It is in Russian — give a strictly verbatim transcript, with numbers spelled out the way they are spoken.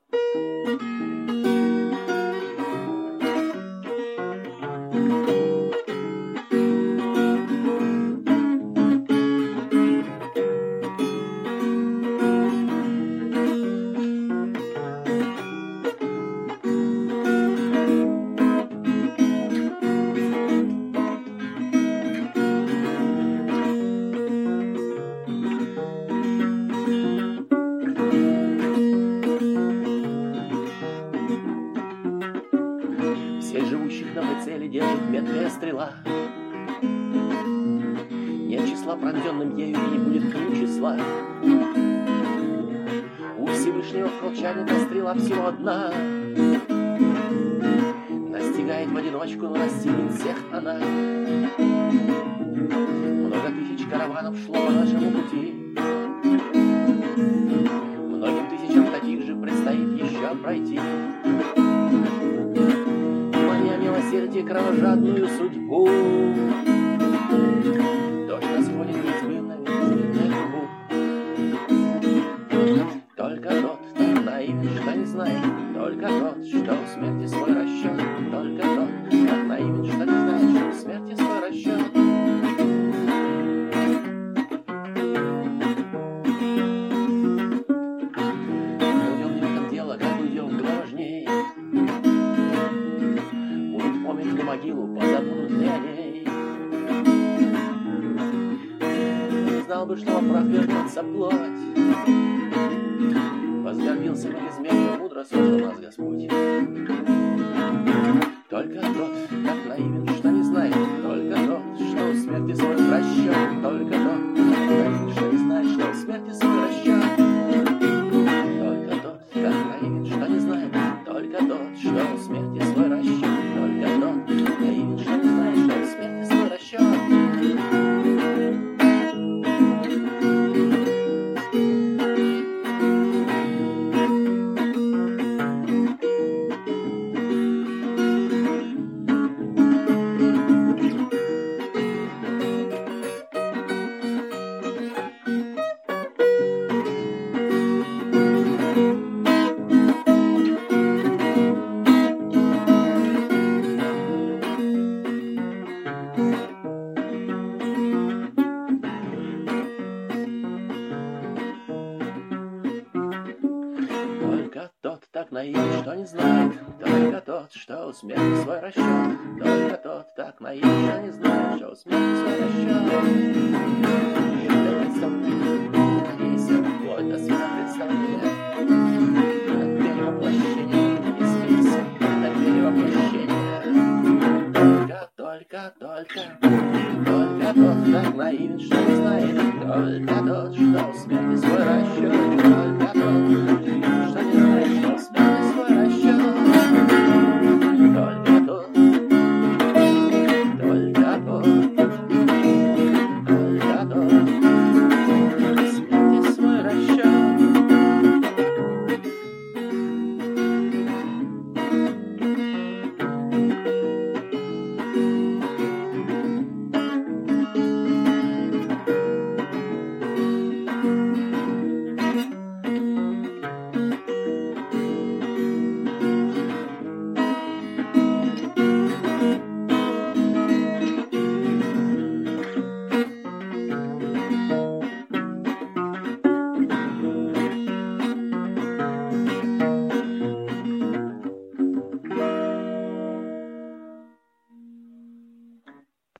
Всех живущих на прицеле держит меткая стрела. Нет числа пронзенным ею, и не будет к ним числа. У Всевышнего колчанина стрела всего одна. Настигает в одиночку, но настигнет всех она. Много тысяч караванов шло по нашему пути. Многим тысячам таких же предстоит еще пройти. Милосердие кровожадную судьбу. Дождь нас ходит неизменно, неизменная губу. Только тот, кто наивен, что не знает, только тот, что у смерти свой расчет, только тот, кто наивен, что не знает, что у смерти свой расчет. Уйдем не в этом дело, как уйдем, куда важнее. Помнят могилу, позабудут ли о ней. Не знал бы, что во прах вернется плоть. Возгордился бы безмерно, мудро создал нас Господь. Только тот, как наивен, что не знает, только тот, что у смерти свой расчет, только тот, как наивен, что не знает, что у смерти свой расчет. Только тот, как наивен, что не знает, только тот, что у смерти свой расчет, только тот, наивен, что не знает, что у смерти свой расчет. Только тот так наивен, что не знает, только тот, что у смерти свой расчет, только тот так наивен, что не знает, что у смерти свой расчет. И ты представляешь, надейся, вплоть до света представления.